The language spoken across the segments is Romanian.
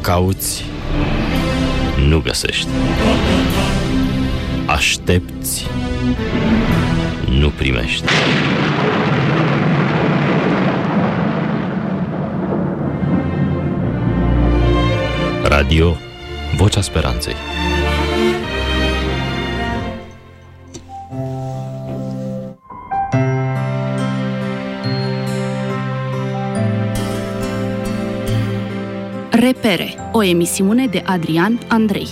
Cauți, nu găsești. Aștepți, nu primești. Radio Vocea Speranței. Repere, o emisiune de Adrian Andrei.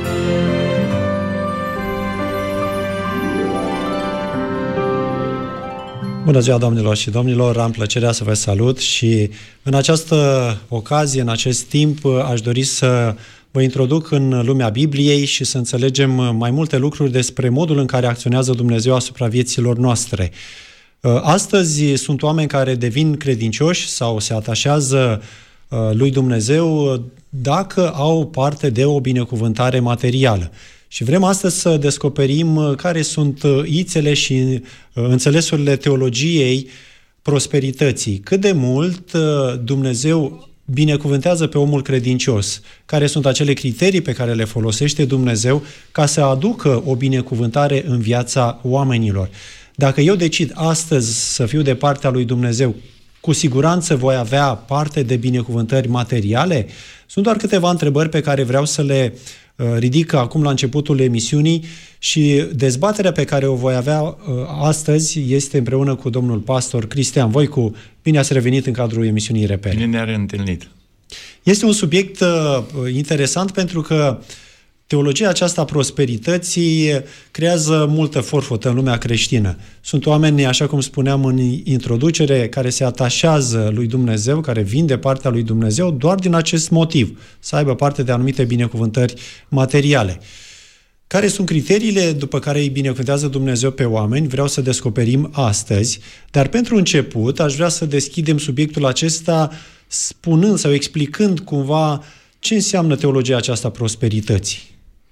Bună ziua, doamnelor și domnilor, am plăcerea să vă salut și în această ocazie, în acest timp, aș dori să vă introduc în lumea Bibliei și să înțelegem mai multe lucruri despre modul în care acționează Dumnezeu asupra vieților noastre. Astăzi sunt oameni care devin credincioși sau se atașează lui Dumnezeu dacă au parte de o binecuvântare materială. Și vrem astăzi să descoperim care sunt ițele și înțelesurile teologiei prosperității. Cât de mult Dumnezeu binecuvântează pe omul credincios, care sunt acele criterii pe care le folosește Dumnezeu ca să aducă o binecuvântare în viața oamenilor. Dacă eu decid astăzi să fiu de partea lui Dumnezeu, cu siguranță voi avea parte de binecuvântări materiale? Sunt doar câteva întrebări pe care vreau să le ridic acum la începutul emisiunii și dezbaterea pe care o voi avea astăzi este împreună cu domnul pastor Cristian Voicu. Bine ați revenit în cadrul emisiunii Repere. Bine ne-am reîntâlnit. Este un subiect interesant pentru că teologia aceasta prosperității creează multă forfotă în lumea creștină. Sunt oameni, așa cum spuneam în introducere, care se atașează lui Dumnezeu, care vin de partea lui Dumnezeu doar din acest motiv, să aibă parte de anumite binecuvântări materiale. Care sunt criteriile după care îi binecuvântează Dumnezeu pe oameni? Vreau să descoperim astăzi, dar pentru început aș vrea să deschidem subiectul acesta spunând sau explicând cumva ce înseamnă teologia aceasta prosperității.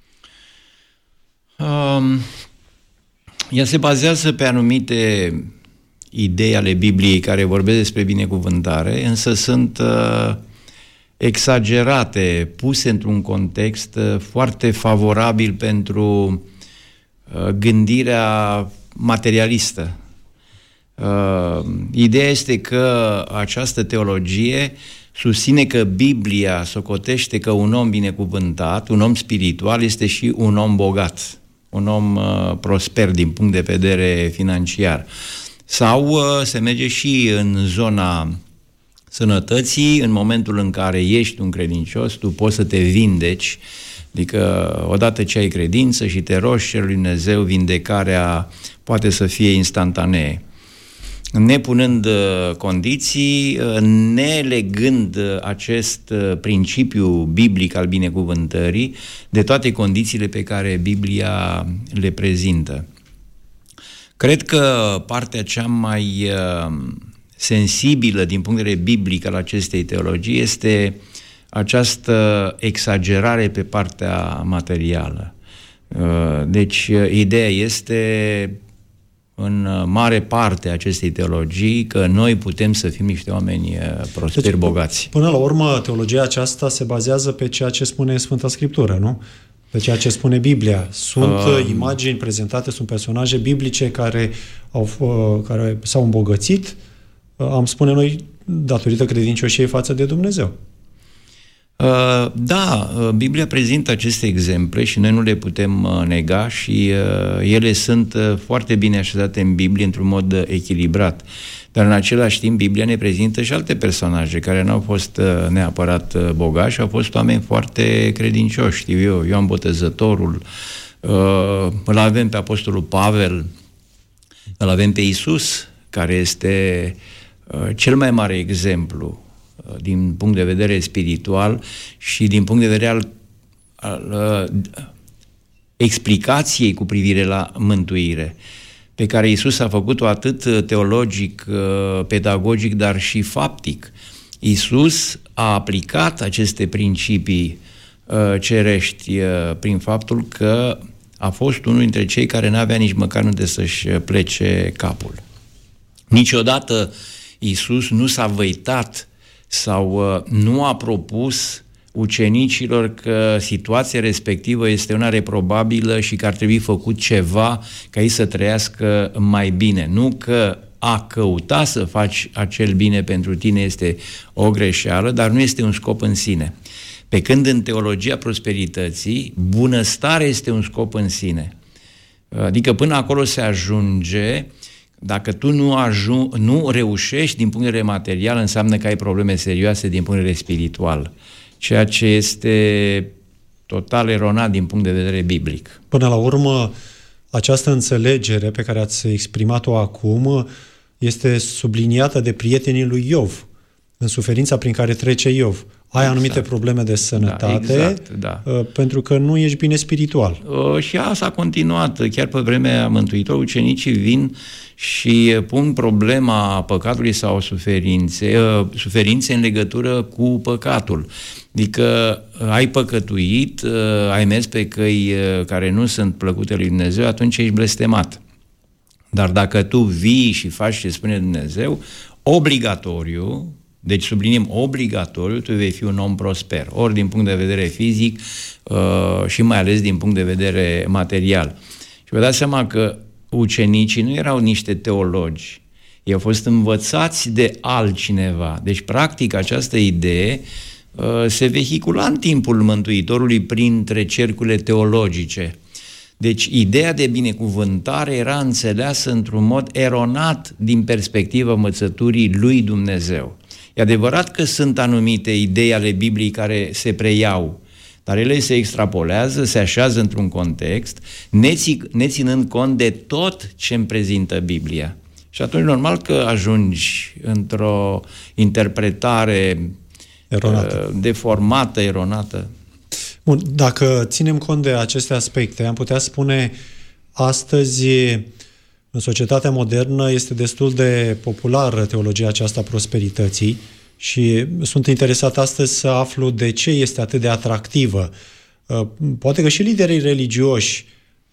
Ea se bazează pe anumite idei ale Bibliei care vorbesc despre binecuvântare, însă sunt exagerate, puse într-un context foarte favorabil pentru gândirea materialistă. Ideea este că această teologie susține că Biblia socotește că un om binecuvântat, un om spiritual, este și un om bogat, un om prosper din punct de vedere financiar. Sau se merge și în zona sănătății, în momentul în care ești un credincios, tu poți să te vindeci, adică odată ce ai credință și te rogi cerului Dumnezeu, vindecarea poate să fie instantanee. Nepunând condiții, nelegând acest principiu biblic al binecuvântării de toate condițiile pe care Biblia le prezintă. Cred că partea cea mai sensibilă din punct de vedere biblic al acestei teologii este această exagerare pe partea materială. Deci, ideea este în mare parte a acestei teologii că noi putem să fim niște oameni prosperi, deci, bogați. Până la urmă, teologia aceasta se bazează pe ceea ce spune Sfânta Scriptură, nu? Pe ceea ce spune Biblia. Sunt imagini prezentate, sunt personaje biblice care s-au îmbogățit, am spune noi, datorită credincioșiei față de Dumnezeu. Da, Biblia prezintă aceste exemple și noi nu le putem nega și ele sunt foarte bine așezate în Biblie într-un mod echilibrat. Dar în același timp Biblia ne prezintă și alte personaje care nu au fost neapărat bogați, au fost oameni foarte credincioși, știu eu, Ioan Botezătorul, îl avem pe Apostolul Pavel, îl avem pe Iisus, care este cel mai mare exemplu din punct de vedere spiritual și din punct de vedere al explicației cu privire la mântuire, pe care Iisus a făcut-o atât teologic, pedagogic, dar și faptic. Iisus a aplicat aceste principii cerești prin faptul că a fost unul dintre cei care n-avea nici măcar unde să-și plece capul. Niciodată Iisus nu s-a văitat sau nu a propus ucenicilor că situația respectivă este una reprobabilă și că ar trebui făcut ceva ca ei să trăiască mai bine. Nu că a căuta să faci acel bine pentru tine este o greșeală, dar nu este un scop în sine. Pe când în teologia prosperității, bunăstarea este un scop în sine. Adică până acolo se ajunge, dacă tu nu reușești din punct de vedere material, înseamnă că ai probleme serioase din punct de vedere spiritual, ceea ce este total eronat din punct de vedere biblic. Până la urmă, această înțelegere pe care ați exprimat-o acum este subliniată de prietenii lui Iov, în suferința prin care trece Iov. Ai anumite probleme de sănătate, pentru că nu ești bine spiritual. Și asta a continuat. Chiar pe vremea Mântuitorului, ucenicii vin și pun problema păcatului sau suferințe în legătură cu păcatul. Adică ai păcătuit, ai mers pe căi care nu sunt plăcute lui Dumnezeu, atunci ești blestemat. Dar dacă tu vii și faci ce spune Dumnezeu, obligatoriu, deci subliniem obligatoriu, tu vei fi un om prosper, ori din punct de vedere fizic și mai ales din punct de vedere material. Și vă dați seama că ucenicii nu erau niște teologi, ei au fost învățați de altcineva. Deci, practic, această idee se vehicula în timpul Mântuitorului printre cercurile teologice. Deci, ideea de binecuvântare era înțeleasă într-un mod eronat din perspectiva învățăturii lui Dumnezeu. E adevărat că sunt anumite idei ale Bibliei care se preiau, dar ele se extrapolează, se așează într-un context, neținând cont de tot ce îmi prezintă Biblia. Și atunci, normal că ajungi într-o interpretare eronată, deformată, eronată. Bun, dacă ținem cont de aceste aspecte, am putea spune astăzi, în societatea modernă, este destul de populară teologia aceasta prosperității și sunt interesat astăzi să aflu de ce este atât de atractivă. Poate că și liderii religioși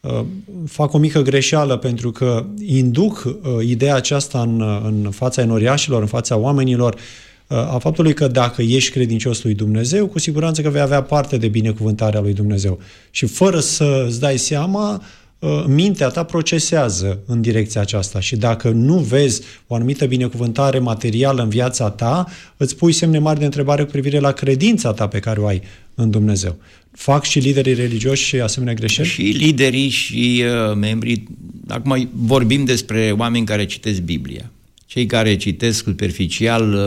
fac o mică greșeală pentru că induc ideea aceasta în fața enoriașilor, în fața oamenilor, a faptului că dacă ești credincios lui Dumnezeu, cu siguranță că vei avea parte de binecuvântarea lui Dumnezeu. Și fără să îți dai seama, mintea ta procesează în direcția aceasta și dacă nu vezi o anumită binecuvântare materială în viața ta, îți pui semne mari de întrebare cu privire la credința ta pe care o ai în Dumnezeu. Fac și liderii religioși asemenea greșeli? Și liderii și membrii. Acum vorbim despre oameni care citesc Biblia. Cei care citesc superficial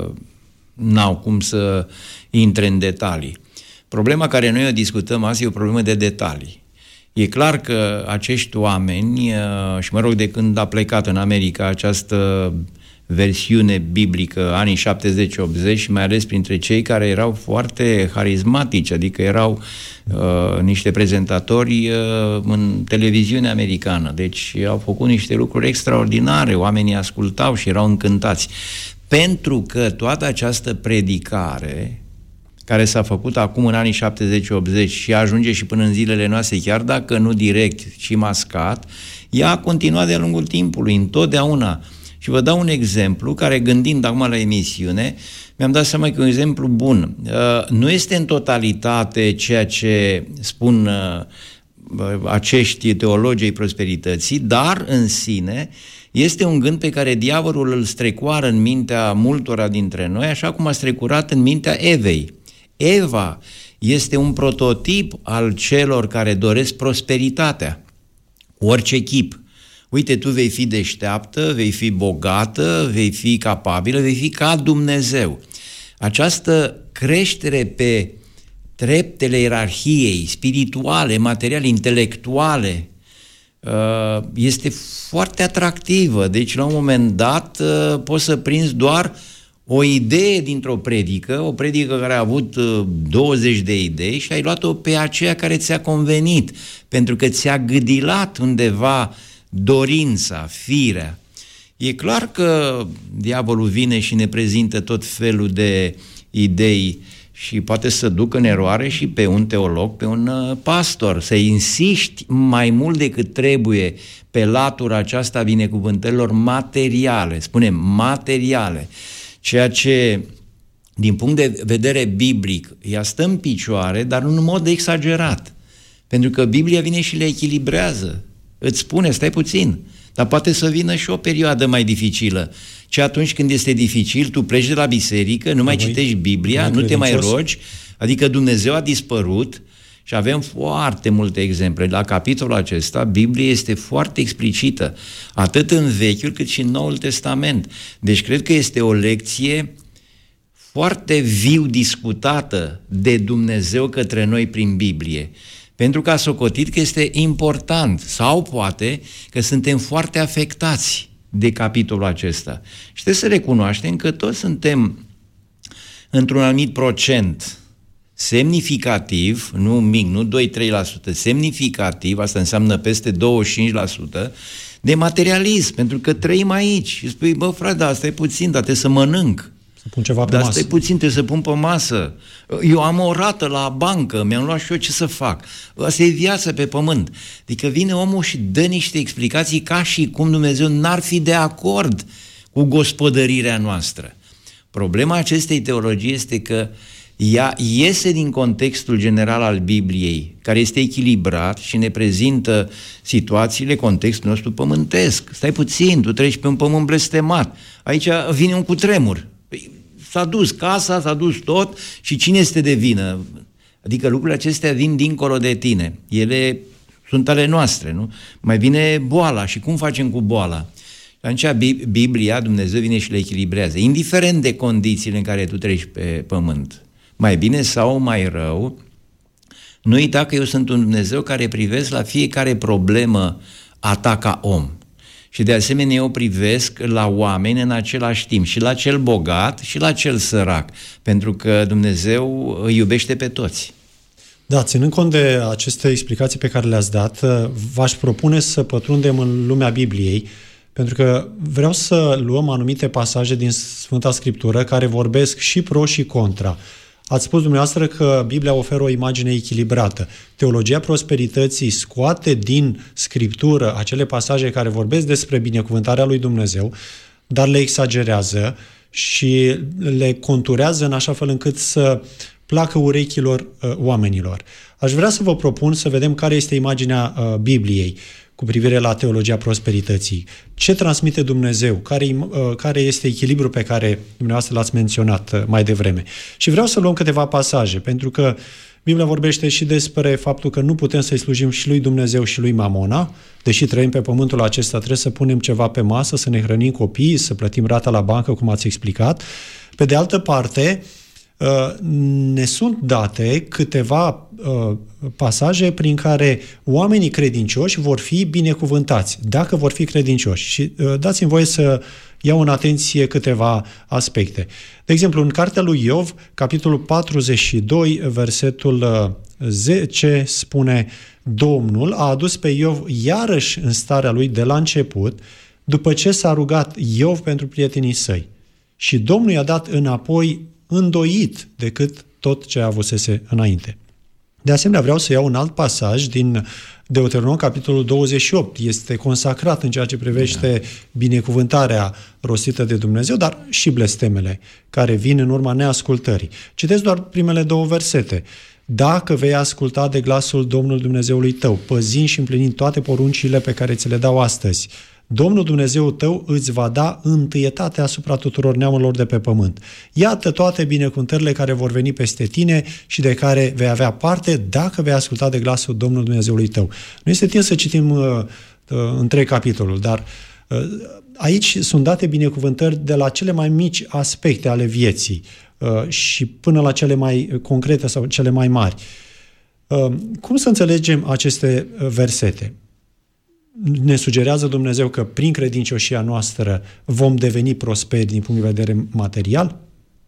n-au cum să intre în detalii. Problema care noi o discutăm azi e o problemă de detalii. E clar că acești oameni, și mă rog, de când a plecat în America această versiune biblică, anii 70-80, și mai ales printre cei care erau foarte harismatici, adică erau niște prezentatori în televiziunea americană. Deci au făcut niște lucruri extraordinare, oamenii ascultau și erau încântați. Pentru că toată această predicare care s-a făcut acum în anii 70-80 și ajunge și până în zilele noastre, chiar dacă nu direct, ci mascat, ea a continuat de-a lungul timpului, întotdeauna. Și vă dau un exemplu care, gândind acum la emisiune, mi-am dat seama că e un exemplu bun. Nu este în totalitate ceea ce spun acești teologi ai prosperității, dar în sine este un gând pe care diavolul îl strecoară în mintea multora dintre noi, așa cum a strecurat în mintea Evei. Eva este un prototip al celor care doresc prosperitatea, cu orice chip. Uite, tu vei fi deșteaptă, vei fi bogată, vei fi capabilă, vei fi ca Dumnezeu. Această creștere pe treptele ierarhiei spirituale, materiale, intelectuale, este foarte atractivă. Deci, la un moment dat, poți să prinzi doar o idee dintr-o predică, o predică care a avut 20 de idei și ai luat-o pe aceea care ți-a convenit, pentru că ți-a gâdilat undeva dorința, firea. E clar că diavolul vine și ne prezintă tot felul de idei și poate să ducă în eroare și pe un teolog, pe un pastor, să insiști mai mult decât trebuie pe latura aceasta a binecuvântărilor materiale, spunem materiale, ceea ce din punct de vedere biblic, ea stă în picioare, dar în mod exagerat. Pentru că Biblia vine și le echilibrează. Îți spune, stai puțin, dar poate să vină și o perioadă mai dificilă. Și atunci când este dificil, tu pleci de la biserică, nu mai citești Biblia, nu te mai rogi, adică Dumnezeu a dispărut. Și avem foarte multe exemple. La capitolul acesta, Biblia este foarte explicită, atât în Vechiul cât și în Noul Testament. Deci cred că este o lecție foarte viu discutată de Dumnezeu către noi prin Biblie. Pentru că a socotit că este important, sau poate că suntem foarte afectați de capitolul acesta. Și trebuie să recunoaștem că toți suntem într-un anumit procent semnificativ, nu mic, nu 2-3%, semnificativ, asta înseamnă peste 25%, de materialism, pentru că trăim aici. Și spui, bă, frate, dar asta e puțin, dar trebuie să mănânc. Să pun ceva pe dar masă. Asta e puțin, trebuie să pun pe masă. Eu am o rată la bancă, mi-am luat și eu, ce să fac? Asta e viața pe pământ. Adică vine omul și dă niște explicații ca și cum Dumnezeu n-ar fi de acord cu gospodărirea noastră. Problema acestei teologii este că ea iese din contextul general al Bibliei, care este echilibrat și ne prezintă situațiile, contextul nostru pământesc. Stai puțin, tu treci pe un pământ blestemat. Aici vine un cutremur. S-a dus casa, s-a dus tot și cine este de vină? Adică lucrurile acestea vin dincolo de tine. Ele sunt ale noastre, nu? Mai vine boala și cum facem cu boala? Atunci Biblia, Dumnezeu vine și le echilibrează, indiferent de condițiile în care tu treci pe pământ. Mai bine sau mai rău, nu uita că eu sunt un Dumnezeu care privesc la fiecare problemă a ta ca om. Și de asemenea eu privesc la oameni în același timp, și la cel bogat și la cel sărac, pentru că Dumnezeu îi iubește pe toți. Da, ținând cont de aceste explicații pe care le-ați dat, v-aș propune să pătrundem în lumea Bibliei, pentru că vreau să luăm anumite pasaje din Sfânta Scriptură care vorbesc și pro și contra. Ați spus dumneavoastră că Biblia oferă o imagine echilibrată. Teologia prosperității scoate din Scriptură acele pasaje care vorbesc despre binecuvântarea lui Dumnezeu, dar le exagerează și le conturează în așa fel încât să placă urechilor oamenilor. Aș vrea să vă propun să vedem care este imaginea Bibliei cu privire la teologia prosperității. Ce transmite Dumnezeu? Care este echilibrul pe care dumneavoastră l-ați menționat mai devreme? Și vreau să luăm câteva pasaje, pentru că Biblia vorbește și despre faptul că nu putem să-i slujim și lui Dumnezeu și lui Mamona, deși trăim pe pământul acesta, trebuie să punem ceva pe masă, să ne hrănim copiii, să plătim rata la bancă, cum ați explicat. Pe de altă parte, ne sunt date câteva pasaje prin care oamenii credincioși vor fi binecuvântați, dacă vor fi credincioși. Și dați-mi voie să iau în atenție câteva aspecte. De exemplu, în cartea lui Iov, capitolul 42, versetul 10, spune: Domnul a adus pe Iov iarăși în starea lui de la început, după ce s-a rugat Iov pentru prietenii săi. Și Domnul i-a dat înapoi îndoit decât tot ce avusese înainte. De asemenea, vreau să iau un alt pasaj din Deuteronom, capitolul 28. Este consacrat în ceea ce privește binecuvântarea rostită de Dumnezeu, dar și blestemele care vin în urma neascultării. Citesc doar primele două versete. Dacă vei asculta de glasul Domnului Dumnezeului tău, păzind și împlinind toate poruncile pe care ți le dau astăzi, Domnul Dumnezeul tău îți va da întâietate asupra tuturor neamurilor de pe pământ. Iată toate binecuvântările care vor veni peste tine și de care vei avea parte dacă vei asculta de glasul Domnului Dumnezeului tău. Nu este timp să citim întreg capitolul, dar aici sunt date binecuvântări de la cele mai mici aspecte ale vieții și până la cele mai concrete sau cele mai mari. Cum să înțelegem aceste versete? Ne sugerează Dumnezeu că prin credincioșia noastră vom deveni prosperi din punct de vedere material?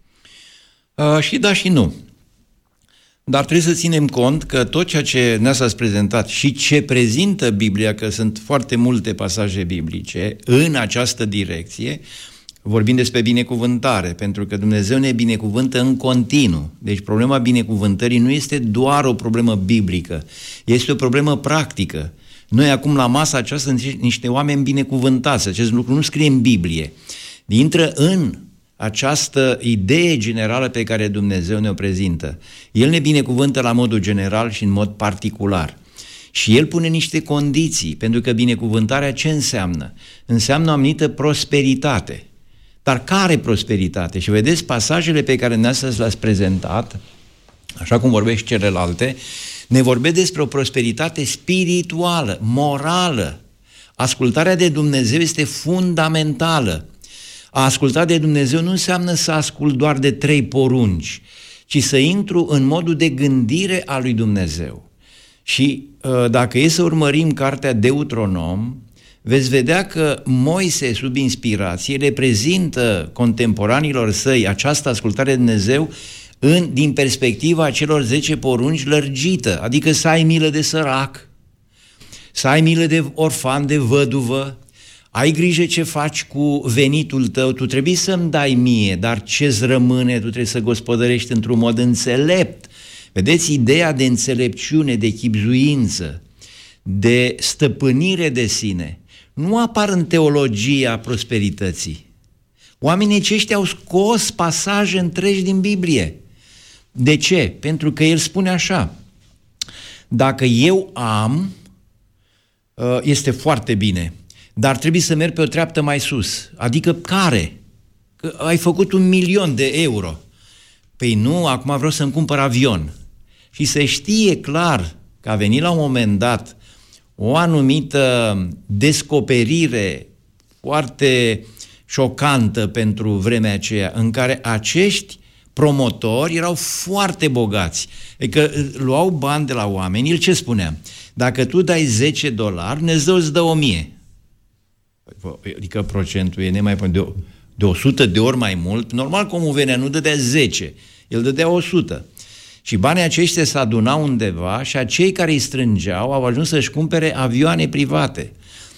Și da și nu. Dar trebuie să ținem cont că tot ceea ce ne-ați prezentat și ce prezintă Biblia, că sunt foarte multe pasaje biblice în această direcție, vorbim despre binecuvântare, pentru că Dumnezeu ne binecuvântă în continuu. Deci problema binecuvântării nu este doar o problemă biblică, este o problemă practică. Noi acum la masa aceasta sunt niște oameni binecuvântați. Acest lucru nu scrie în Biblie. Intră în această idee generală pe care Dumnezeu ne-o prezintă. El ne binecuvântă la modul general și în mod particular. Și El pune niște condiții, pentru că binecuvântarea ce înseamnă? Înseamnă o anumită prosperitate. Dar care prosperitate? Și vedeți, pasajele pe care dumneavoastră le-ați prezentat, așa cum vorbești celelalte, ne vorbesc despre o prosperitate spirituală, morală. Ascultarea de Dumnezeu este fundamentală. A asculta de Dumnezeu nu înseamnă să ascult doar de 3 porunci, ci să intru în modul de gândire a lui Dumnezeu. Și dacă e să urmărim cartea Deuteronom, veți vedea că Moise, sub inspirație, reprezintă contemporanilor săi această ascultare de Dumnezeu din perspectiva celor 10 porunci lărgită, adică să ai milă de sărac, să ai milă de orfan, de văduvă, ai grijă ce faci cu venitul tău, tu trebuie să-mi dai mie, dar ce-ți rămâne, tu trebuie să gospodărești într-un mod înțelept. Vedeți, ideea de înțelepciune, de chibzuință, de stăpânire de sine, nu apar în teologia prosperității. Oamenii aceștia au scos pasaje întregi din Biblie. De ce? Pentru că el spune așa: dacă eu am, este foarte bine, dar trebuie să merg pe o treaptă mai sus. Adică care? Că ai făcut 1.000.000 de euro. Păi nu, acum vreau să-mi cumpăr avion. Și se știe clar că a venit la un moment dat o anumită descoperire foarte șocantă pentru vremea aceea, în care acești promotori erau foarte bogați. Adică luau bani de la oameni. El ce spunea? Dacă tu dai $10, Dumnezeu îți dă 1.000. Adică procentul e nemaipomenit de 100 de ori mai mult. Normal că omul venea, nu dădea 10, el dădea 100. Și banii aceștia se adunau undeva și acei care îi strângeau au ajuns să-și cumpere avioane private.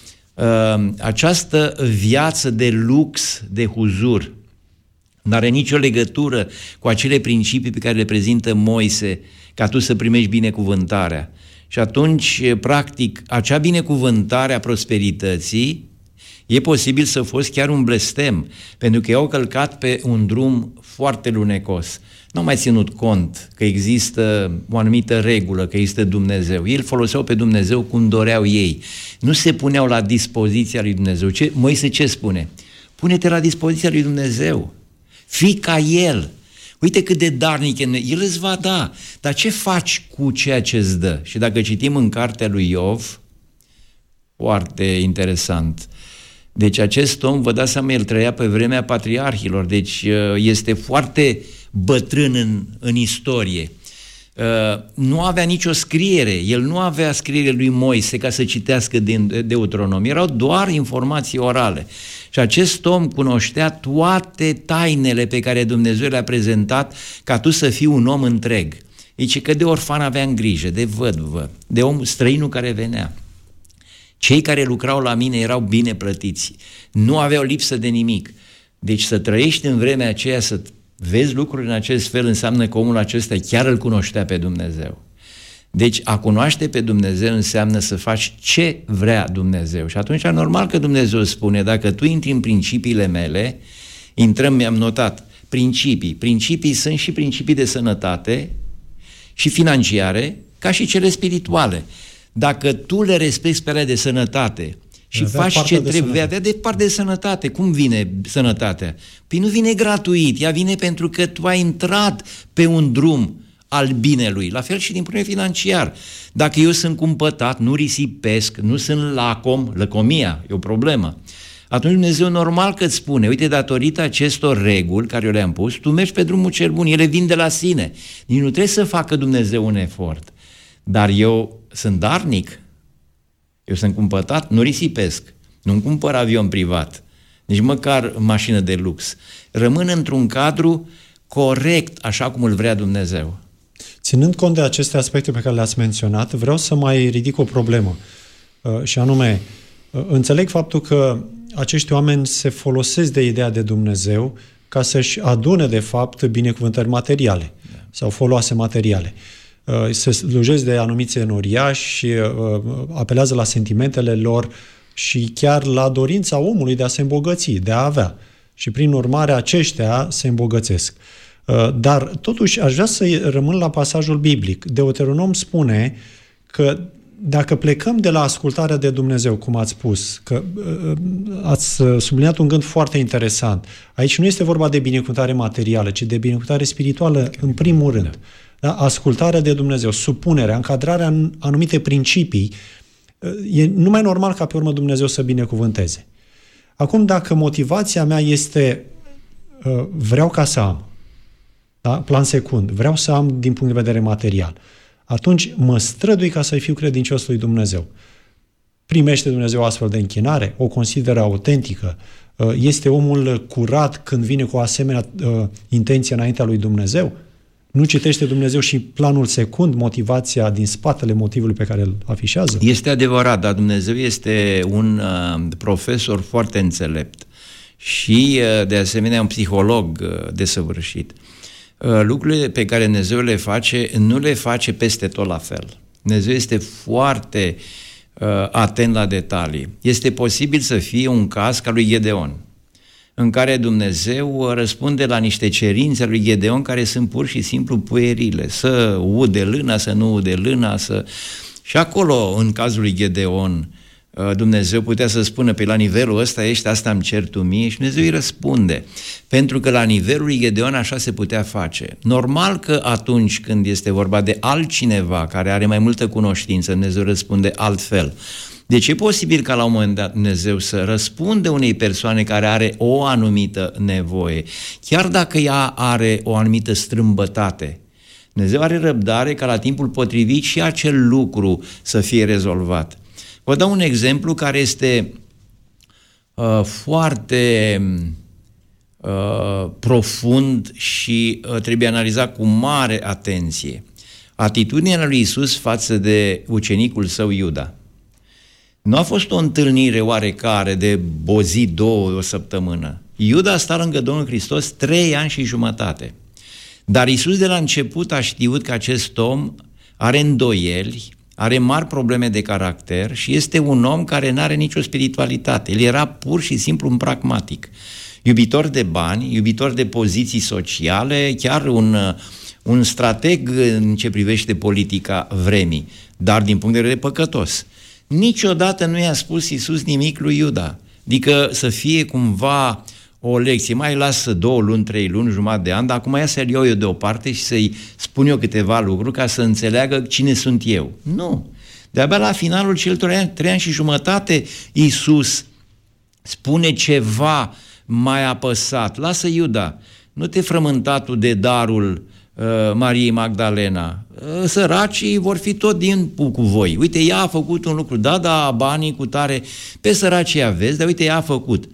Această viață de lux, de huzur, nu are nicio legătură cu acele principii pe care le prezintă Moise, ca tu să primești binecuvântarea. Și atunci, practic, acea binecuvântare a prosperității e posibil să fost chiar un blestem, pentru că i-au călcat pe un drum foarte lunecos. Nu au mai ținut cont că există o anumită regulă, că există Dumnezeu. Ei îl foloseau pe Dumnezeu cum doreau ei. Nu se puneau la dispoziția lui Dumnezeu. Moise ce spune? Pune-te la dispoziția lui Dumnezeu. Fii ca El. Uite cât de darnic e. El îți va da. Dar ce faci cu ceea ce îți dă? Și dacă citim în cartea lui Iov, foarte interesant. Deci acest om, vă dați seama, el trăia pe vremea patriarhilor, deci este foarte bătrân în istorie. Nu avea nicio scriere, el nu avea scriere lui Moise ca să citească din Deuteronom, erau doar informații orale. Și acest om cunoștea toate tainele pe care Dumnezeu le-a prezentat ca tu să fii un om întreg. Deci că de orfan aveam grijă, de văduvă, de om străinul care venea. Cei care lucrau la mine erau bine plătiți, nu aveau lipsă de nimic. Deci să trăiești în vremea aceea, să vezi lucruri în acest fel, înseamnă că omul acesta chiar îl cunoștea pe Dumnezeu. Deci a cunoaște pe Dumnezeu înseamnă să faci ce vrea Dumnezeu. Și atunci normal că Dumnezeu spune, dacă tu intri în principiile mele, intrăm, mi-am notat, principii sunt și principii de sănătate și financiare, ca și cele spirituale. Dacă tu le respecti pe alea de sănătate și faci ce trebuie, vei avea de parte de sănătate. Cum vine sănătatea? Păi nu vine gratuit, ea vine pentru că tu ai intrat pe un drum al binelui. La fel și din punct de vedere financiar. Dacă eu sunt cumpătat, nu risipesc, nu sunt lăcomia, e o problemă. Atunci Dumnezeu normal că îți spune, uite, datorită acestor reguli care eu le-am pus, tu mergi pe drumul cel bun, ele vin de la sine. Nici nu trebuie să facă Dumnezeu un efort. Dar eu sunt darnic, eu sunt cumpătat, nu risipesc, nu-mi cumpăr avion privat, nici măcar mașină de lux. Rămân într-un cadru corect, așa cum îl vrea Dumnezeu. Ținând cont de aceste aspecte pe care le-ați menționat, vreau să mai ridic o problemă. Și anume, înțeleg faptul că acești oameni se folosesc de ideea de Dumnezeu ca să-și adune, de fapt, binecuvântări materiale sau foloase materiale. Se slujesc de anumiți enoriași și apelează la sentimentele lor și chiar la dorința omului de a se îmbogăți, de a avea. Și prin urmare aceștia se îmbogățesc. Dar totuși aș vrea să rămân la pasajul biblic. Deuteronom spune că dacă plecăm de la ascultarea de Dumnezeu, cum ați spus, că ați subliniat un gând foarte interesant, aici nu este vorba de binecuvântare materială, ci de binecuvântare spirituală în primul rând. Da? Ascultarea de Dumnezeu, supunerea, încadrarea în anumite principii, e numai normal ca pe urmă Dumnezeu să binecuvânteze. Acum, dacă motivația mea este vreau ca să am, da? Plan secund, vreau să am din punct de vedere material, atunci mă strădui ca să fiu credincios lui Dumnezeu. Primește Dumnezeu astfel de închinare? O consideră autentică? Este omul curat când vine cu o asemenea intenție înaintea lui Dumnezeu? Nu citește Dumnezeu și planul secund, motivația din spatele motivului pe care îl afișează? Este adevărat, dar Dumnezeu este un profesor foarte înțelept și, de asemenea, un psiholog desăvârșit. Lucrurile pe care Dumnezeu le face, nu le face peste tot la fel. Dumnezeu este foarte atent la detalii. Este posibil să fie un caz ca lui Gedeon, în care Dumnezeu răspunde la niște cerințe lui Gedeon care sunt pur și simplu puerile. Să ude lâna, să nu ude lâna, să... Și acolo, în cazul lui Gedeon, Dumnezeu putea să spună, pe la nivelul ăsta ești, asta îmi cer tu mie, și Dumnezeu îi răspunde. Pentru că la nivelul lui Gedeon așa se putea face. Normal că atunci când este vorba de altcineva care are mai multă cunoștință, Dumnezeu răspunde altfel. Deci e posibil ca la un moment dat Dumnezeu să răspunde unei persoane care are o anumită nevoie, chiar dacă ea are o anumită strâmbătate. Dumnezeu are răbdare ca la timpul potrivit și acel lucru să fie rezolvat. Vă dau un exemplu care este foarte profund și trebuie analizat cu mare atenție. Atitudinea lui Iisus față de ucenicul său Iuda. Nu a fost o întâlnire oarecare de o zi, două, o săptămână. Iuda a stat lângă Domnul Hristos 3 ani și jumătate. Dar Iisus de la început a știut că acest om are îndoieli, are mari probleme de caracter și este un om care nu are nicio spiritualitate. El era pur și simplu un pragmatic. Iubitor de bani, iubitor de poziții sociale, chiar un strateg în ce privește politica vremii, dar din punct de vedere păcătos. Niciodată nu i-a spus Iisus nimic lui Iuda. Adică să fie cumva o lecție, mai lasă 2 luni, 3 luni, jumătate de an, dar acum ia să-l iau eu deoparte și să-i spun eu câteva lucruri ca să înțeleagă cine sunt eu. Nu. De-abia la finalul celor 3 ani și jumătate, Iisus spune ceva mai apăsat. Lasă, Iuda, nu te frământa tu de darul Mariei Magdalena. Săracii vor fi tot din cu voi. Uite, ea a făcut un lucru. Da, banii cu tare, pe săracii aveți, dar uite, ea a făcut.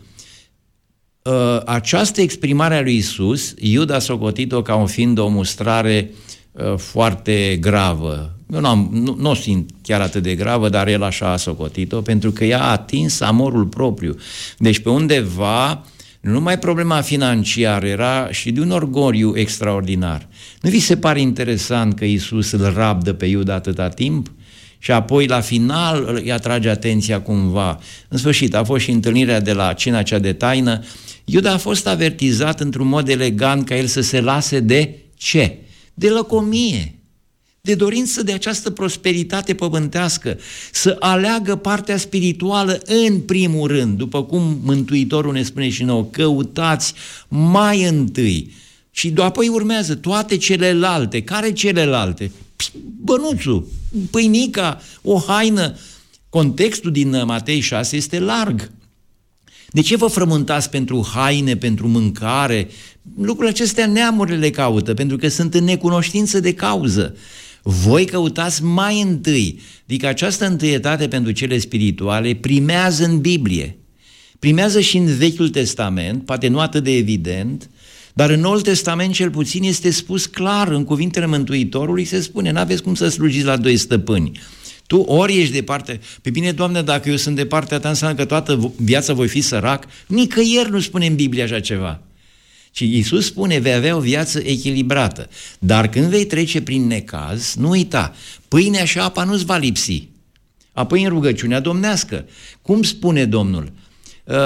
Această exprimare a lui Iisus, Iuda a socotit-o ca fiind o mustrare foarte gravă. Eu nu simt chiar atât de gravă, dar el așa a socotit-o, pentru că ea a atins amorul propriu. Deci pe undeva, nu numai problema financiară, era și de un orgoliu extraordinar. Nu vi se pare interesant că Iisus îl rabdă pe Iuda atâta timp? Și apoi, la final, îi atrage atenția cumva. În sfârșit, a fost și întâlnirea de la cina cea de taină. Iuda a fost avertizat într-un mod elegant ca el să se lase de ce? De lăcomie, de dorință de această prosperitate pământească, să aleagă partea spirituală în primul rând, după cum Mântuitorul ne spune și nouă, căutați mai întâi. Și apoi urmează toate celelalte. Care celelalte? Bănuțul, pâinica, o haină. Contextul din Matei 6 este larg. De ce vă frământați pentru haine, pentru mâncare? Lucrurile acestea neamurile le caută, pentru că sunt în necunoștință de cauză. Voi căutați mai întâi. Adică această întâietate pentru cele spirituale primează în Biblie. Primează și în Vechiul Testament, poate nu atât de evident, dar în Noul Testament cel puțin este spus clar, în cuvintele Mântuitorului se spune, n-aveți cum să slujiți la 2 stăpâni. Tu ori ești de parte, pe bine, Doamne, dacă eu sunt de partea ta, înseamnă că toată viața voi fi sărac? Nicăieri nu spune în Biblie așa ceva. Ci Iisus spune, vei avea o viață echilibrată, dar când vei trece prin necaz, nu uita, pâinea și apa nu-ți va lipsi. Apoi în rugăciunea domnească. Cum spune Domnul?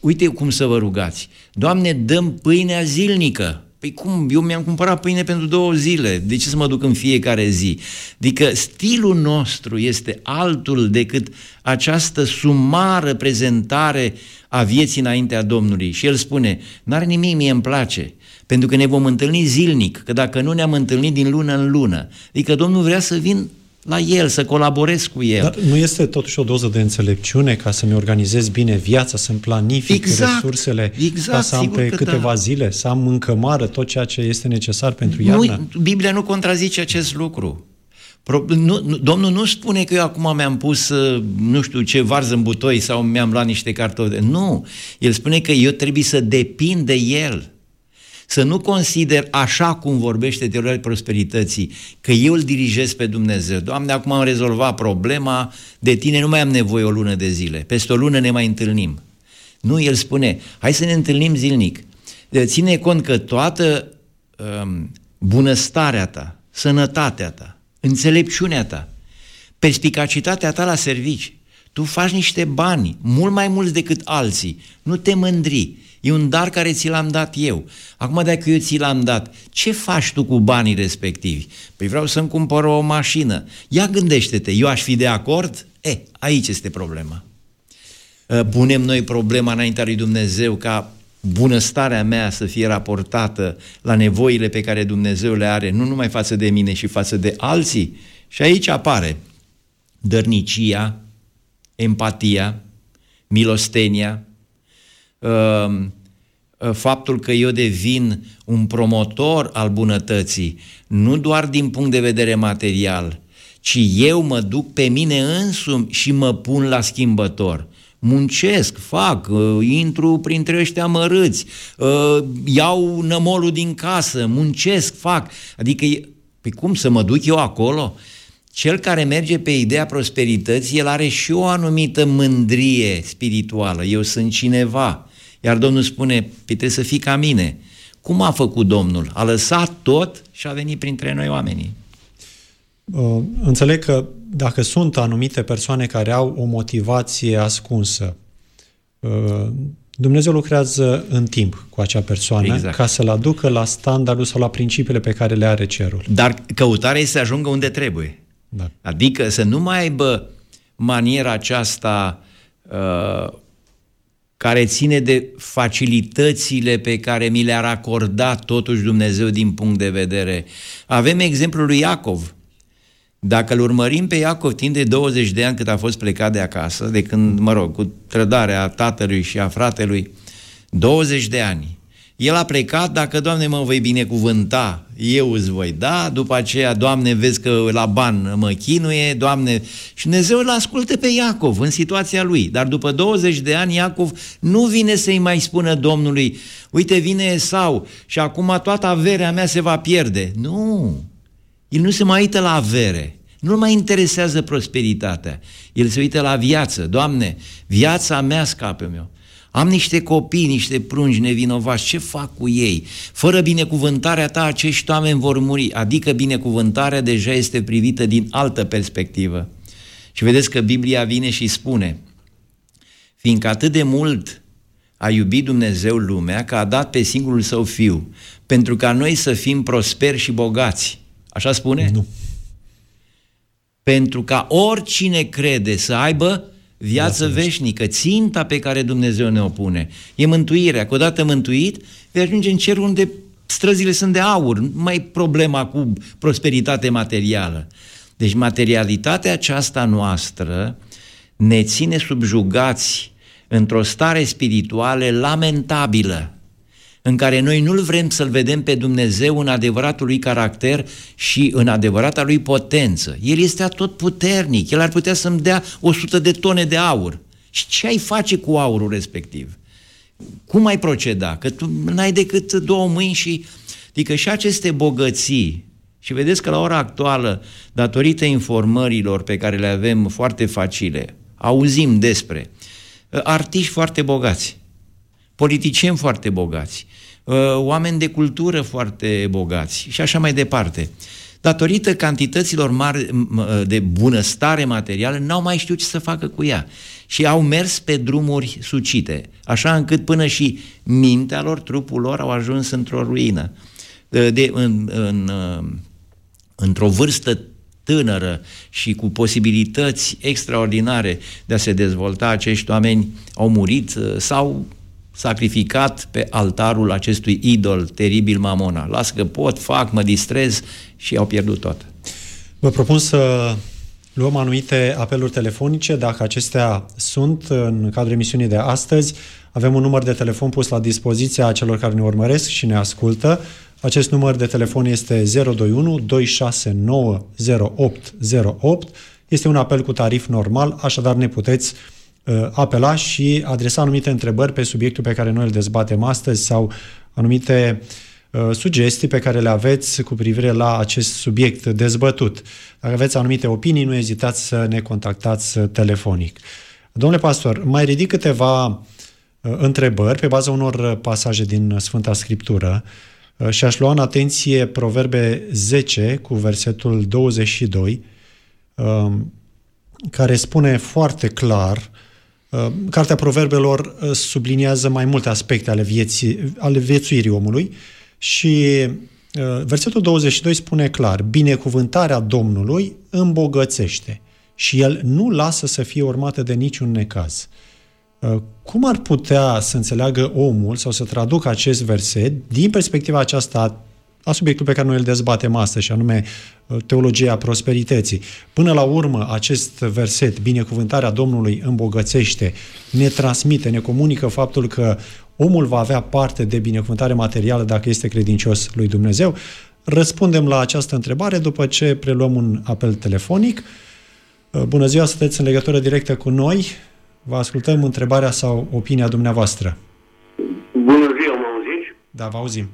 uite cum să vă rugați. Doamne, dăm pâinea zilnică. Păi cum? Eu mi-am cumpărat pâine pentru 2 zile. De ce să mă duc în fiecare zi? Adică stilul nostru este altul decât această sumară prezentare a vieții înaintea Domnului. Și el spune, n-are nimic, mie îmi place, pentru că ne vom întâlni zilnic, că dacă nu ne-am întâlnit din lună în lună. Adică Domnul vrea să vin la el, să colaborez cu el. Dar nu este totuși o doză de înțelepciune ca să-mi organizez bine viața, să-mi planific resursele, ca să am pe câteva zile, să am în cămară tot ceea ce este necesar pentru iarnă? Biblia nu contrazice acest lucru. Domnul nu spune că eu acum mi-am pus, nu știu ce, varză în butoi sau mi-am luat niște cartofi. Nu. El spune că eu trebuie să depind de el. Să nu consider, așa cum vorbește teoria prosperității, că eu îl dirigez pe Dumnezeu. Doamne, acum am rezolvat problema, de tine nu mai am nevoie o lună de zile. Peste o lună ne mai întâlnim. Nu, el spune, hai să ne întâlnim zilnic. Ține cont că toată bunăstarea ta, sănătatea ta, înțelepciunea ta, perspicacitatea ta la servici, tu faci niște bani, mult mai mulți decât alții, nu te mândri. E un dar care ți l-am dat eu. Acum, dacă eu ți l-am dat, ce faci tu cu banii respectivi? Păi vreau să-mi cumpăr o mașină. Ia gândește-te, eu aș fi de acord? Aici este problema. Punem noi problema înaintea lui Dumnezeu ca bunăstarea mea să fie raportată la nevoile pe care Dumnezeu le are, nu numai față de mine, și față de alții. Și aici apare dărnicia, empatia, milostenia, faptul că eu devin un promotor al bunătății, nu doar din punct de vedere material, ci eu mă duc pe mine însumi și mă pun la schimbător. Muncesc, fac, intru printre ăștia mărâți, iau nămolul din casă, muncesc, fac. Adică, pe cum să mă duc eu acolo? Cel care merge pe ideea prosperității, el are și o anumită mândrie spirituală. Eu sunt cineva. Iar Domnul spune, trebuie să fii ca mine. Cum a făcut Domnul? A lăsat tot și a venit printre noi oamenii. Înțeleg că dacă sunt anumite persoane care au o motivație ascunsă, Dumnezeu lucrează în timp cu acea persoană, exact, ca să-l aducă la standardul sau la principiile pe care le are cerul. Dar căutarea este să ajungă unde trebuie. Da. Adică să nu mai aibă maniera aceasta care ține de facilitățile pe care mi le-ar acorda totuși Dumnezeu din punct de vedere. Avem exemplul lui Iacov. Dacă îl urmărim pe Iacov timp de 20 de ani cât a fost plecat de acasă, de când, cu trădarea tatălui și a fratelui, 20 de ani. El a plecat, dacă, Doamne, mă voi binecuvânta, eu îți voi da, după aceea, Doamne, vezi că Laban mă chinuie, Doamne, și Dumnezeu îl ascultă pe Iacov în situația lui. Dar după 20 de ani, Iacov nu vine să-i mai spună Domnului, uite, vine Esau și acum toată averea mea se va pierde. Nu, el nu se mai uită la avere, nu-l mai interesează prosperitatea, el se uită la viață. Doamne, viața mea scapă meu. Am niște copii, niște prunci nevinovați, ce fac cu ei? Fără binecuvântarea ta, acești oameni vor muri. Adică binecuvântarea deja este privită din altă perspectivă. Și vedeți că Biblia vine și spune, fiindcă atât de mult a iubit Dumnezeu lumea, că a dat pe singurul său Fiu, pentru ca noi să fim prosperi și bogați. Așa spune? Nu. Pentru ca oricine crede să aibă viață veșnică, ținta pe care Dumnezeu ne opune. E mântuirea. Că odată mântuit, vei ajunge în cer unde străzile sunt de aur. Nu mai e problema cu prosperitate materială. Deci materialitatea aceasta noastră ne ține subjugați într-o stare spirituală lamentabilă, în care noi nu-L vrem să-L vedem pe Dumnezeu în adevăratul Lui caracter și în adevărata Lui potență. El este atotputernic, El ar putea să-mi dea 100 de tone de aur. Și ce ai face cu aurul respectiv? Cum ai proceda? Că tu n-ai decât 2 mâini și... Adică și aceste bogății, și vedeți că la ora actuală, datorită informărilor pe care le avem foarte facile, auzim despre artiști foarte bogați, politicieni foarte bogați, oameni de cultură foarte bogați și așa mai departe. Datorită cantităților mari de bunăstare materială, n-au mai știut ce să facă cu ea. și au mers pe drumuri sucite, așa încât până și mintea lor, trupul lor au ajuns într-o ruină. Într-o vârstă tânără și cu posibilități extraordinare de a se dezvolta, acești oameni au murit, s-au sacrificat pe altarul acestui idol teribil Mamona. Las că pot, fac, mă distrez și au pierdut tot. Vă propun să luăm anumite apeluri telefonice, dacă acestea sunt în cadrul emisiunii de astăzi. Avem un număr de telefon pus la dispoziția celor care ne urmăresc și ne ascultă. Acest număr de telefon este 021 269 0808. Este un apel cu tarif normal, așadar ne puteți apela și adresa anumite întrebări pe subiectul pe care noi îl dezbatem astăzi sau anumite sugestii pe care le aveți cu privire la acest subiect dezbătut. Dacă aveți anumite opinii, nu ezitați să ne contactați telefonic. Domnule pastor, mai ridic câteva întrebări pe baza unor pasaje din Sfânta Scriptură și aș lua în atenție Proverbe 10 cu versetul 22, care spune foarte clar. Cartea Proverbelor subliniază mai multe aspecte ale viețuirii omului și versetul 22 spune clar: binecuvântarea Domnului îmbogățește și El nu lasă să fie urmată de niciun necaz. Cum ar putea să înțeleagă omul sau să traducă acest verset din perspectiva aceasta a subiectului pe care noi îl dezbatem astăzi, și anume teologia prosperității? Până la urmă, acest verset, binecuvântarea Domnului îmbogățește, ne transmite, ne comunică faptul că omul va avea parte de binecuvântare materială dacă este credincios lui Dumnezeu? Răspundem la această întrebare după ce preluăm un apel telefonic. Bună ziua, sunteți în legătură directă cu noi. Vă ascultăm întrebarea sau opinia dumneavoastră. Bună ziua, mă auziți? Da, vă auzim.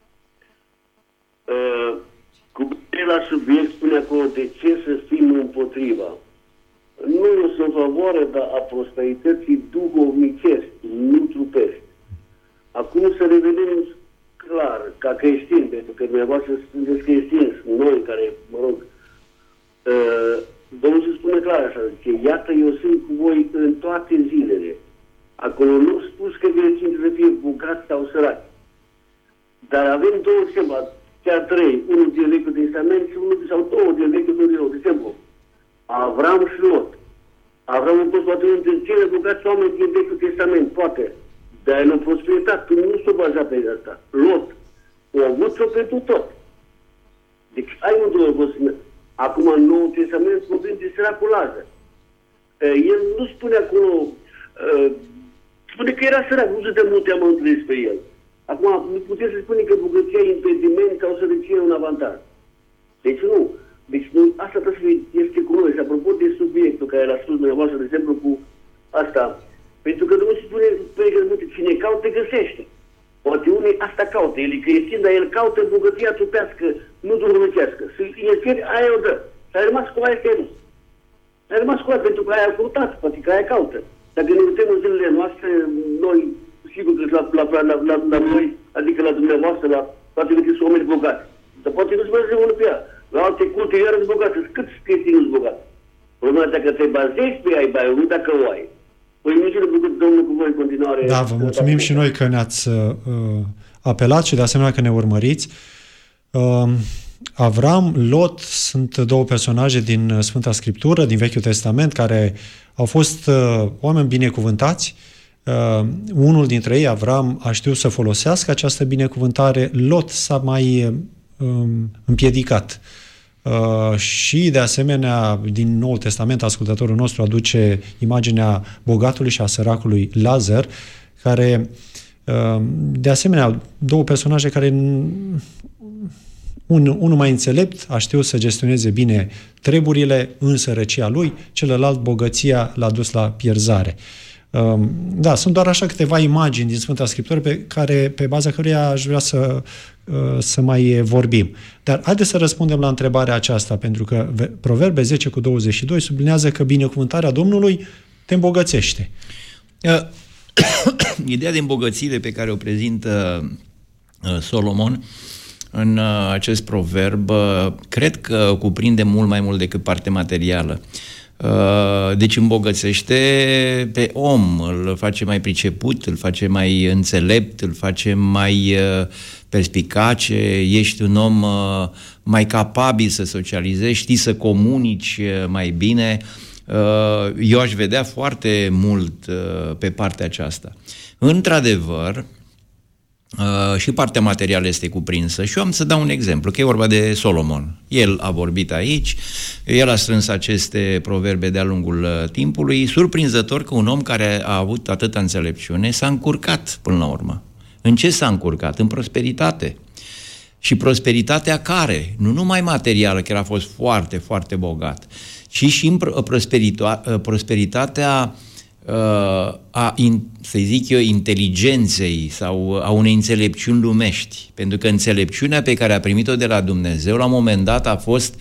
Cu privire la subiect, spune acolo, de ce să fim împotriva? Nu sunt în favoare, dar a prosperității duhovnicești, nu trupești. Acum să revenim clar, ca creștini, pentru că dumneavoastră sunteți creștini, noi care, mă rog, Domnul se spune clar așa, zice, iată, eu sunt cu voi în toate zilele. Acolo nu a spus că creștinii să fie bogați sau săraci. Dar avem două exemple, chiar trei, unul din Vechiul Testament și unul sau două din Vechiul Testament. De exemplu, Avram și Lot. Avram a fost poate unul dintre cele bogați oameni din Vechiul Testament, poate. Dar el a prosperitat, nu s-a bazat pe asta. Lot a avut-o pentru tot. Deci ai un două posibil. Acum, în Noul Testament, vorbim de săracul Lazar. El nu spune acolo, spune că era sărac, nu suntem multe amănunte despre el. Acum, nu putem să spunem că bogăția e impediment sau sărăcia e un avantaj. Deci nu. Deci nu, asta trebuie să este cu noi. Și apropo de subiectul care l-a spus dumneavoastră, de exemplu, cu asta, pentru că Dumnezeu spune, cine caută, găsește. Poate unii asta caută, el e creștin, dar el caută bogăția trupească, nu duhovnicească. Și el cere, aia o dă. Și a rămas cu aia cherus. A rămas cu aia pentru că aia a căutat, poate că aia caută. Dacă ne uităm în zilele noastre, noi, sigur că la noi, adică la dumneavoastră, poate că sunt oameni bogați. Dar poate nu se bazează unul pe ea. La alte culte, iară sunt bogați. Câți creștini sunt bogați? Problema dacă te bazezi pe ea, ai bai, nu dacă o ai. Domnul, cu voi în continuare. Da, vă mulțumim și noi că ne-ați apelat și de asemenea că ne urmăriți. Avram, Lot sunt două personaje din Sfânta Scriptură, din Vechiul Testament, care au fost oameni binecuvântați. Unul dintre ei, Avram, a știut să folosească această binecuvântare. Lot s-a mai împiedicat. Și, de asemenea, din Noul Testament, ascultătorul nostru aduce imaginea bogatului și a săracului Lazar, care, de asemenea, două personaje care, unul mai înțelept, a știut să gestioneze bine treburile în sărăcia lui, celălalt bogăția l-a dus la pierzare. Da, sunt doar așa câteva imagini din Sfânta Scriptură pe baza căreia aș vrea să mai vorbim. Dar haideți să răspundem la întrebarea aceasta, pentru că Proverbe 10 cu 22 sublinează că binecuvântarea Domnului te îmbogățește. Ideea de îmbogățire pe care o prezintă Solomon în acest proverb, cred că cuprinde mult mai mult decât partea materială. Deci îmbogățește pe om, îl face mai priceput, îl face mai înțelept, îl face mai perspicace, ești un om mai capabil să socializezi, știi să comunici mai bine. Eu aș vedea foarte mult pe partea aceasta. Într-adevăr, și partea materială este cuprinsă și eu am să dau un exemplu, că e vorba de Solomon. El a vorbit aici, el a strâns aceste proverbe de-a lungul timpului. Surprinzător că un om care a avut atâta înțelepciune s-a încurcat până la urmă. În ce s-a încurcat? În prosperitate. Și prosperitatea care? Nu numai materială, că el a fost foarte, foarte bogat, ci și în prosperitatea să zic eu, inteligenței sau a unei înțelepciuni lumești. Pentru că înțelepciunea pe care a primit-o de la Dumnezeu, la un moment dat a fost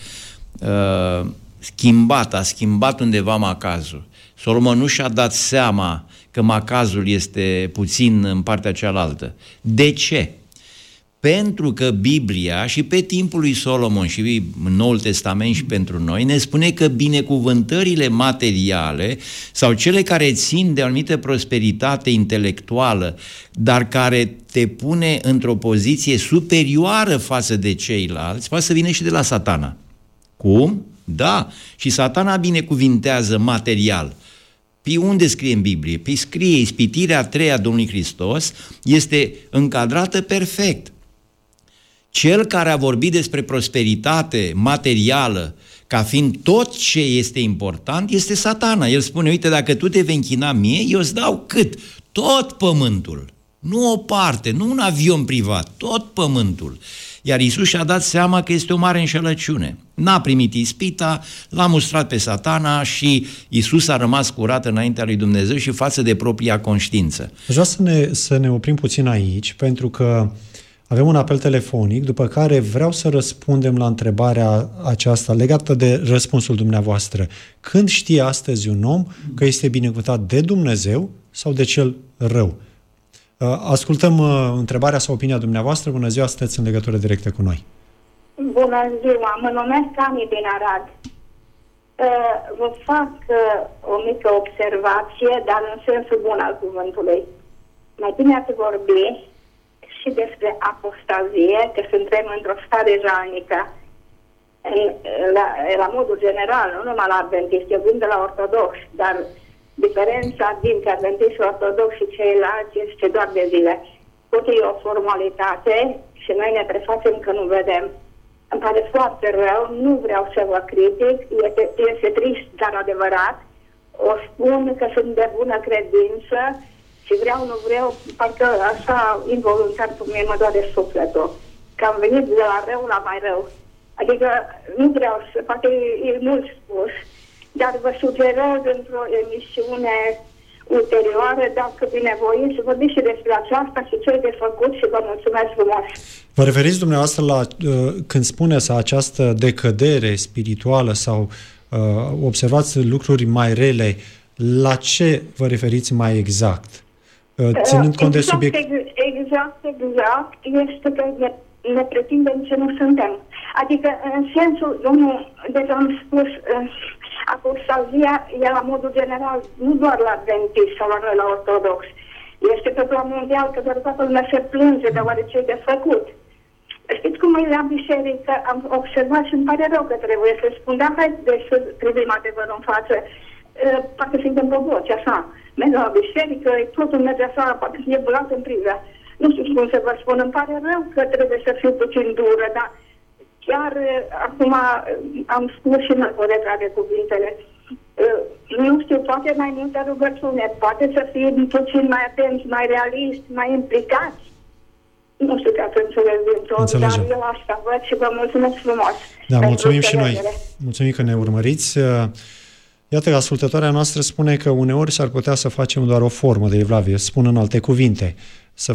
a schimbat undeva macazul. Solomon nu și-a dat seama că macazul este puțin în partea cealaltă. De ce? Pentru că Biblia și pe timpul lui Solomon și în Noul Testament și pentru noi ne spune că binecuvântările materiale sau cele care țin de o anumită prosperitate intelectuală, dar care te pune într-o poziție superioară față de ceilalți, poate să vină și de la Satana. Cum? Da. Și Satana binecuvintează material. Pe unde scrie în Biblie? Păi scrie, ispitirea a treia Domnului Hristos este încadrată perfect. Cel care a vorbit despre prosperitate materială ca fiind tot ce este important este Satana. El spune, uite, dacă tu te vei închina mie, eu îți dau cât? Tot pământul. Nu o parte, nu un avion privat, tot pământul. Iar Iisus și-a dat seama că este o mare înșelăciune. N-a primit ispita, l-a mustrat pe Satana și Iisus a rămas curat înaintea lui Dumnezeu și față de propria conștiință. Aș vrea să ne oprim puțin aici, pentru că avem un apel telefonic, după care vreau să răspundem la întrebarea aceasta legată de răspunsul dumneavoastră. Când știe astăzi un om că este binecuvântat de Dumnezeu sau de cel rău? Ascultăm întrebarea sau opinia dumneavoastră. Bună ziua, sunteți în legătură directă cu noi. Bună ziua, mă numesc Ani din Arad. Vă fac o mică observație, dar în sensul bun al cuvântului. Mai bine ați vorbi și despre apostazie, că suntem într-o stare jalnică. La modul general, nu numai la adventiști, eu vin de la ortodox, dar diferența dintre adventiști ortodoxi și ceilalți este doar de zile. Totul e o formalitate și noi ne prefacem că nu vedem. Îmi pare foarte rău, nu vreau să vă critic, este trist, dar adevărat. O spun că sunt de bună credință și nu vreau, parcă așa involuntar pe mine mă doare sufletul. Că am venit de la rău la mai rău. Adică nu vreau să, poate e mult spus, dar vă sugerez într-o emisiune ulterioară, dacă binevoiți, să vorbiți și despre aceasta și ce de făcut și vă mulțumesc frumos. Vă referiți dumneavoastră la, când spuneți această decădere spirituală sau observați lucruri mai rele, la ce vă referiți mai exact? Ținând cont de subiect... Exact, este că ne pretindem ce nu suntem. Adică, în sensul, domnul, deja am spus, apostazia e la modul general, nu doar la adventist sau la noi la ortodox. Este pe plan mondial, că doar toată lumea se plânge de oarece e de făcut. Știți cum e la biserică? Am observat și îmi pare rău că trebuie să spun, dar haideți să privim adevărul în față. Poate suntem boboci, așa. Merg la biserică, totul merge așa, poate să e bulat în privă. Nu știu cum să vă spun, îmi pare rău că trebuie să fiu puțin dură, dar chiar acum am spus și nu pot retrage cuvintele. Nu știu, poate mai multă rugăciune, poate să fie puțin mai atenți, mai realiști, mai implicați. Nu știu că ați înțeles din tot, dar eu asta văd și vă mulțumesc frumos. Da, mulțumim și noi. Mulțumim că ne urmăriți. Iată că ascultătoarea noastră spune că uneori s-ar putea să facem doar o formă de evlavie, spun în alte cuvinte, să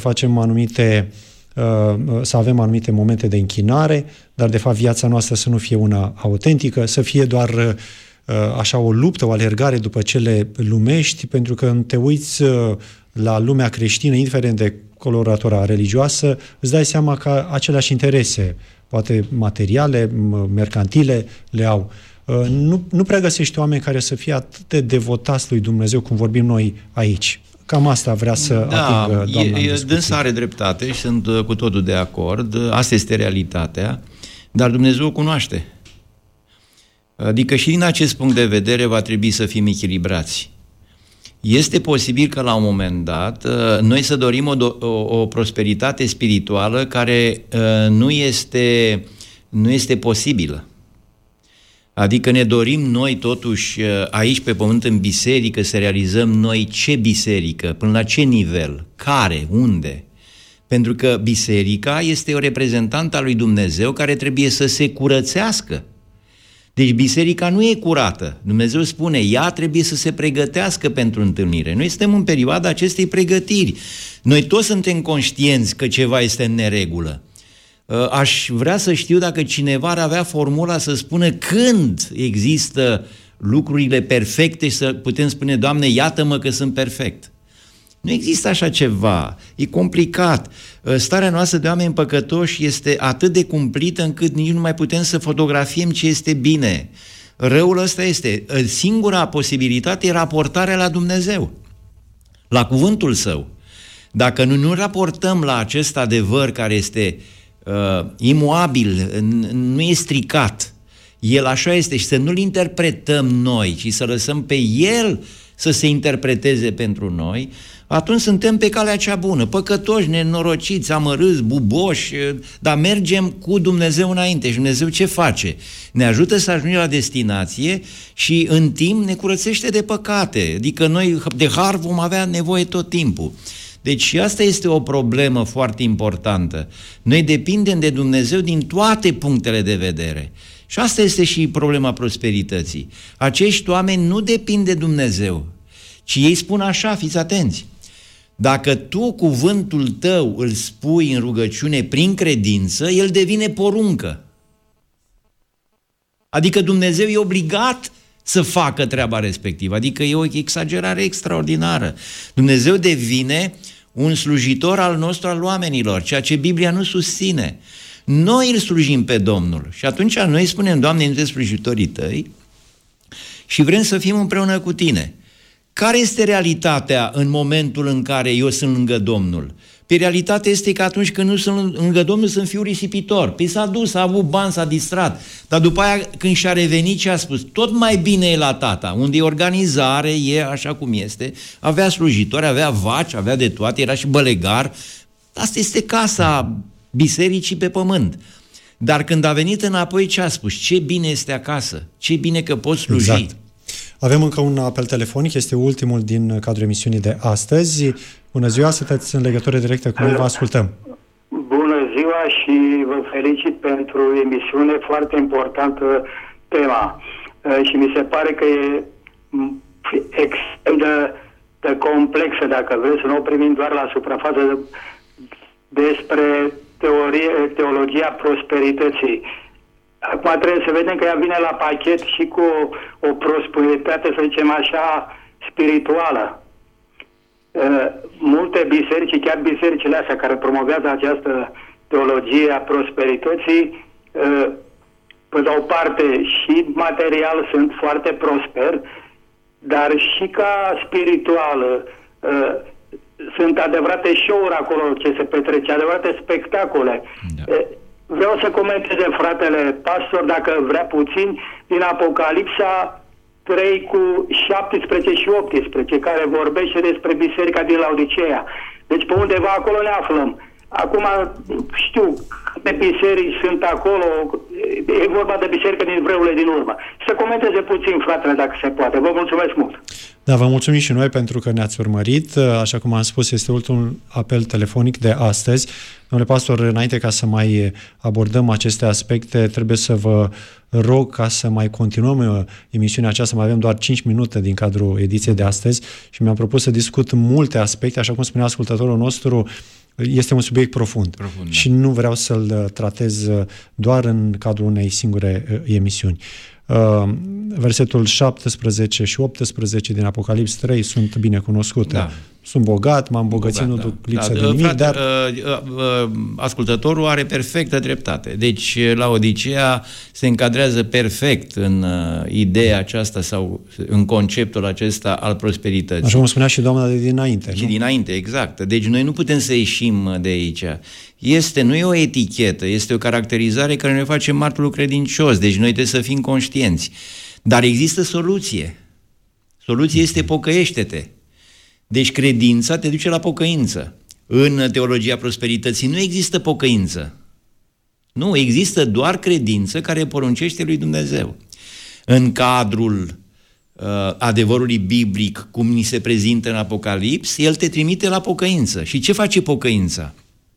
avem anumite momente de închinare, dar de fapt viața noastră să nu fie una autentică, să fie doar așa o luptă, o alergare după cele lumești, pentru că te uiți la lumea creștină, indiferent de coloratura religioasă, îți dai seama că aceleași interese, poate materiale, mercantile, le au. nu prea găsești oameni care să fie atât de devotați lui Dumnezeu cum vorbim noi aici. Cam asta vrea să atingă doamna în discuție. Dânsa are dreptate și sunt cu totul de acord. Asta este realitatea. Dar Dumnezeu o cunoaște. Adică și din acest punct de vedere va trebui să fim echilibrați. Este posibil că la un moment dat noi să dorim o prosperitate spirituală care nu este posibilă. Adică ne dorim noi totuși aici pe pământ în biserică să realizăm noi ce biserică, până la ce nivel, care, unde. Pentru că biserica este o reprezentantă a lui Dumnezeu care trebuie să se curățească. Deci biserica nu e curată. Dumnezeu spune, ea trebuie să se pregătească pentru întâlnire. Noi suntem în perioada acestei pregătiri. Noi toți suntem conștienți că ceva este în neregulă. Aș vrea să știu dacă cineva ar avea formula să spună când există lucrurile perfecte și să putem spune, Doamne, iată-mă că sunt perfect. Nu există așa ceva, e complicat. Starea noastră de oameni păcătoși este atât de cumplită încât nici nu mai putem să fotografiem ce este bine. Răul ăsta este, singura posibilitate e raportarea la Dumnezeu, la cuvântul Său. Dacă nu raportăm la acest adevăr care este imuabil, nu e stricat, el așa este și să nu-l interpretăm noi, ci să lăsăm pe el să se interpreteze pentru noi, atunci suntem pe calea cea bună, păcătoși, nenorociți, amărâți, buboși, dar mergem cu Dumnezeu înainte. Și Dumnezeu ce face? Ne ajută să ajungem la destinație și în timp ne curățește de păcate. Adică noi de har vom avea nevoie tot timpul. Deci asta este o problemă foarte importantă. Noi depindem de Dumnezeu din toate punctele de vedere. Și asta este și problema prosperității. Acești oameni nu depind de Dumnezeu, ci ei spun așa, fiți atenți, dacă tu cuvântul tău îl spui în rugăciune prin credință, el devine poruncă. Adică Dumnezeu e obligat să facă treaba respectivă. Adică e o exagerare extraordinară. Dumnezeu devine un slujitor al nostru, al oamenilor, ceea ce Biblia nu susține. Noi îl slujim pe Domnul și atunci noi spunem, Doamne, nu sunteți slujitorii tăi și vrem să fim împreună cu tine. Care este realitatea în momentul în care eu sunt lângă Domnul? Pe realitatea este că atunci când nu sunt lângă Domnul sunt fiul risipitor. Păi s-a dus, a avut bani, s-a distrat. Dar după aia când și-a revenit ce a spus? Tot mai bine e la tata, unde e organizare, e așa cum este. Avea slujitori, avea vaci, avea de toate, era și bălegar. Asta este casa bisericii pe pământ. Dar când a venit înapoi ce a spus? Ce bine este acasă, ce bine că poți sluji. Exact. Avem încă un apel telefonic, este ultimul din cadrul emisiunii de astăzi. Bună ziua, sunteți în legătură directă cu noi, vă ascultăm. Bună ziua și vă felicit pentru emisiune, foarte importantă tema. Și mi se pare că e extrem de complexă, dacă vreți, să nu o primim doar la suprafață despre teologia prosperității. Acum trebuie să vedem că ea vine la pachet și cu o prosperitate, să zicem așa, spirituală. Multe biserici, chiar bisericile astea care promovează această teologie a prosperității, pe de o parte și material sunt foarte prosperi, dar și ca spirituală sunt adevărate show-uri acolo ce se petrece, adevărate spectacole. Da. Vreau să comenteze fratele pastor, dacă vrea puțin, din Apocalipsa 3 cu 17 și 18, care vorbește despre biserica din Laodicea. Deci pe undeva acolo ne aflăm. Acum știu câte biserici sunt acolo, e vorba de biserică din vremurile din urmă. Să comenteze puțin, fratele, dacă se poate. Vă mulțumesc mult! Da, vă mulțumim și noi pentru că ne-ați urmărit. Așa cum am spus, este ultimul apel telefonic de astăzi. Domnule pastor, înainte ca să mai abordăm aceste aspecte, trebuie să vă rog ca să mai continuăm emisiunea aceasta. Mai avem doar 5 minute din cadrul ediției de astăzi și mi-am propus să discut multe aspecte. Așa cum spunea ascultătorul nostru, este un subiect profund și nu vreau să-l tratez doar în cadrul unei singure emisiuni. Versetul 17 și 18 din Apocalips 3 sunt bine cunoscute. Da. sunt bogat, m-am îmbogățit, nu duc lipsă de nimic, frate, dar... ascultătorul are perfectă dreptate. Deci, la Odiseea se încadrează perfect în ideea aceasta sau în conceptul acesta al prosperității. Așa cum spunea și doamna de dinainte. Și dinainte, exact. Deci noi nu putem să ieșim de aici. Nu e o etichetă, este o caracterizare care ne face martorul credincios. Deci noi trebuie să fim conștienți. Dar există soluție. Soluția este pocăiește-te. Deci credința te duce la pocăință. În teologia prosperității nu există pocăință. Nu, există doar credință care poruncește lui Dumnezeu. În cadrul adevărului biblic, cum ni se prezintă în Apocalips, el te trimite la pocăință. Și ce face pocăința?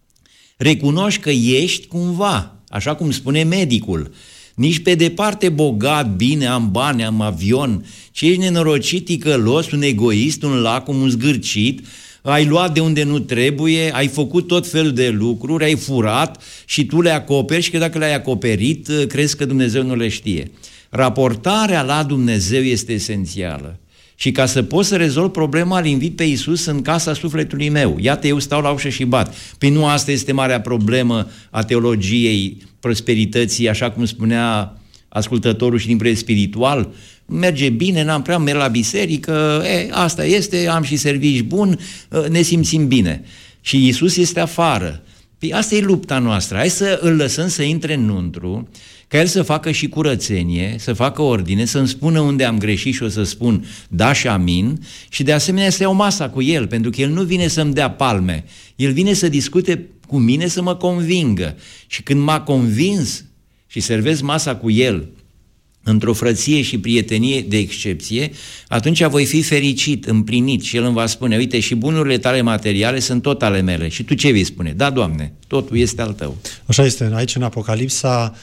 Recunoști că ești cumva, așa cum spune medicul, nici pe departe bogat, bine, am bani, am avion, ci ești nenorocit, ticălos, un egoist, un lacom, un zgârcit, ai luat de unde nu trebuie, ai făcut tot felul de lucruri, ai furat și tu le acoperi și că dacă le-ai acoperit, crezi că Dumnezeu nu le știe. Raportarea la Dumnezeu este esențială. Și ca să pot să rezolv problema, îl invit pe Iisus în casa sufletului meu. Iată, eu stau la ușă și bat. Păi nu asta este marea problemă a teologiei prosperității, așa cum spunea ascultătorul și din punct de vedere spiritual? Merge bine, n-am prea merg la biserică, asta este, am și servici bun, ne simțim bine. Și Iisus este afară. Păi asta e lupta noastră. Hai să îl lăsăm să intre înăuntru, ca el să facă și curățenie, să facă ordine, să-mi spună unde am greșit și o să spun da și amin, și de asemenea să iau masa cu el, pentru că el nu vine să-mi dea palme, el vine să discute cu mine, să mă convingă. Și când m-a convins și servesc masa cu el într-o frăție și prietenie de excepție, atunci voi fi fericit, împlinit și el îmi va spune, uite, și bunurile tale materiale sunt tot ale mele. Și tu ce vei spune? Da, Doamne, totul este al tău. Așa este, aici în Apocalipsa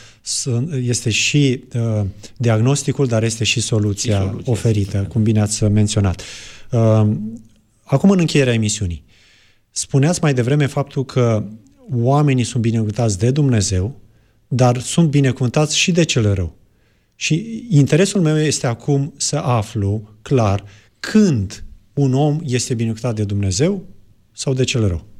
este și diagnosticul, dar este și soluția oferită, cum bine ați menționat. Acum, în încheierea emisiunii, spuneați mai devreme faptul că oamenii sunt binecuvântați de Dumnezeu, dar sunt binecuvântați și de cel rău. Și interesul meu este acum să aflu clar când un om este binecuvântat de Dumnezeu sau de cel rău.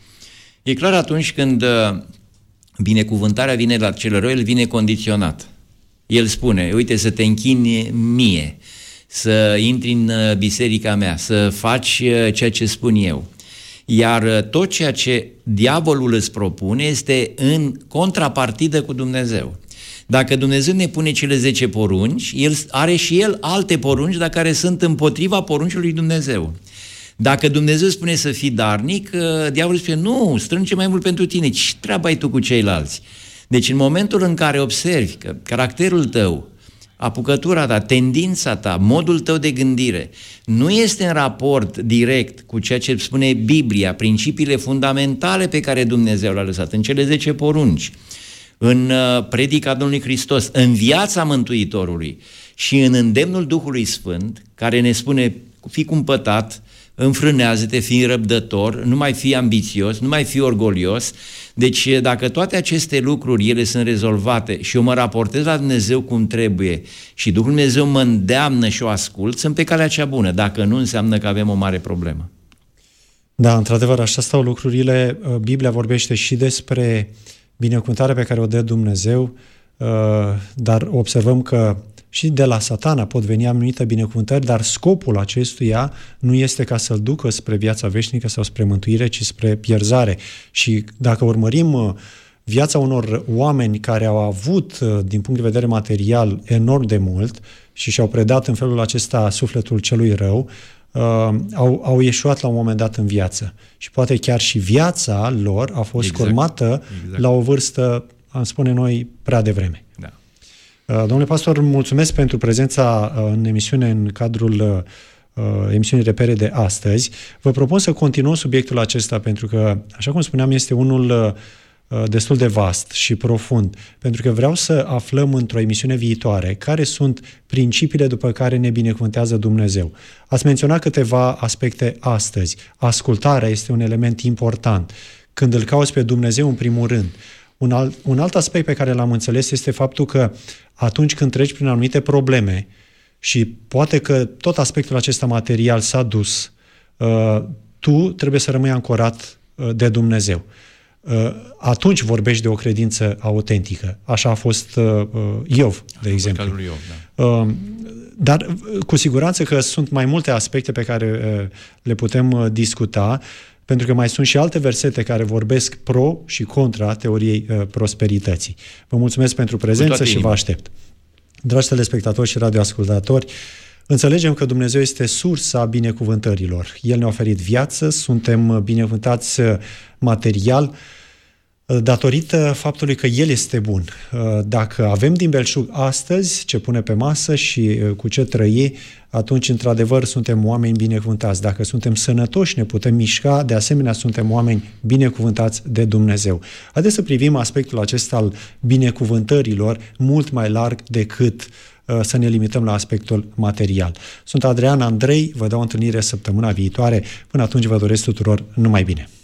E clar atunci când binecuvântarea vine la cel rău, el vine condiționat. El spune, uite, să te închini mie, să intri în biserica mea, să faci ceea ce spun eu. Iar tot ceea ce diavolul îți propune este în contrapartidă cu Dumnezeu. Dacă Dumnezeu ne pune cele 10 porunci, el are și el alte porunci, dar care sunt împotriva poruncilor lui Dumnezeu. Dacă Dumnezeu spune să fii darnic, diavolul spune, nu, strânge mai mult pentru tine, ce treabă ai tu cu ceilalți? Deci în momentul în care observi că caracterul tău, apucătura ta, tendința ta, modul tău de gândire nu este în raport direct cu ceea ce spune Biblia, principiile fundamentale pe care Dumnezeu le-a lăsat în cele 10 porunci, în predica Domnului Hristos, în viața Mântuitorului și în îndemnul Duhului Sfânt, care ne spune, fii cumpătat, înfrânează-te, fii răbdător, nu mai fii ambițios, nu mai fii orgolios. Deci dacă toate aceste lucruri, ele sunt rezolvate și eu mă raportez la Dumnezeu cum trebuie și Duhul Dumnezeu mă îndeamnă și o ascult, sunt pe calea cea bună. Dacă nu, înseamnă că avem o mare problemă. Da, într-adevăr, așa stau lucrurile. Biblia vorbește și despre binecuvântarea pe care o dă Dumnezeu, dar observăm că și de la Satana pot veni anumite binecuvântări, dar scopul acestuia nu este ca să-l ducă spre viața veșnică sau spre mântuire, ci spre pierzare. Și dacă urmărim viața unor oameni care au avut, din punct de vedere material, enorm de mult și și-au predat în felul acesta sufletul celui rău, au ieșuat la un moment dat în viață. Și poate chiar și viața lor a fost curmată la o vârstă, am spune noi, prea devreme. Da. Domnule pastor, mulțumesc pentru prezența în emisiune, în cadrul emisiunii Repere de astăzi. Vă propun să continuăm subiectul acesta, pentru că, așa cum spuneam, este unul destul de vast și profund, pentru că vreau să aflăm într-o emisiune viitoare care sunt principiile după care ne binecuvântează Dumnezeu. Ați menționat câteva aspecte astăzi. Ascultarea este un element important. Când îl cauți pe Dumnezeu în primul rând. Un alt aspect pe care l-am înțeles este faptul că atunci când treci prin anumite probleme și poate că tot aspectul acesta material s-a dus, tu trebuie să rămâi ancorat de Dumnezeu. Atunci vorbești de o credință autentică. Așa a fost Iov, de exemplu. Lui Iov, da. Dar cu siguranță că sunt mai multe aspecte pe care le putem discuta, pentru că mai sunt și alte versete care vorbesc pro și contra teoriei prosperității. Vă mulțumesc pentru prezență și vă aștept. Dragi telespectatori și radioascultatori, înțelegem că Dumnezeu este sursa binecuvântărilor. El ne-a oferit viață, suntem binecuvântați material datorită faptului că El este bun. Dacă avem din belșug astăzi ce pune pe masă și cu ce trăi, atunci, într-adevăr, suntem oameni binecuvântați. Dacă suntem sănătoși, ne putem mișca, de asemenea, suntem oameni binecuvântați de Dumnezeu. Haideți să privim aspectul acesta al binecuvântărilor mult mai larg decât să ne limităm la aspectul material. Sunt Adrian Andrei, vă dau o întâlnire săptămâna viitoare. Până atunci vă doresc tuturor numai bine.